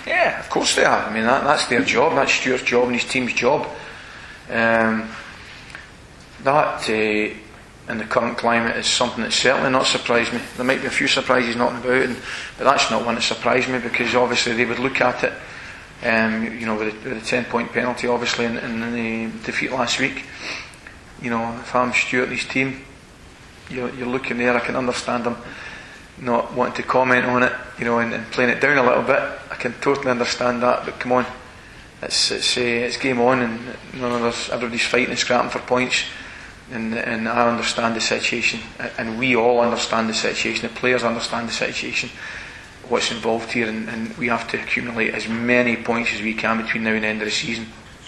Yeah, of course they are. I mean, that's their job. That's Stuart's job and his team's job. In the current climate is something that's certainly not surprised me. There might be a few surprises knocking about, but that's not one that surprised me, because obviously they would look at it, with a 10-point penalty, obviously, in the defeat last week. If I'm Stuart and his team, you're looking there. I can understand them not wanting to comment on it, and playing it down a little bit. I can totally understand that, but come on, it's game on, and everybody's fighting and scrapping for points. And I understand the situation, and we all understand the situation. The players understand the situation, what's involved here, and we have to accumulate as many points as we can between now and the end of the season.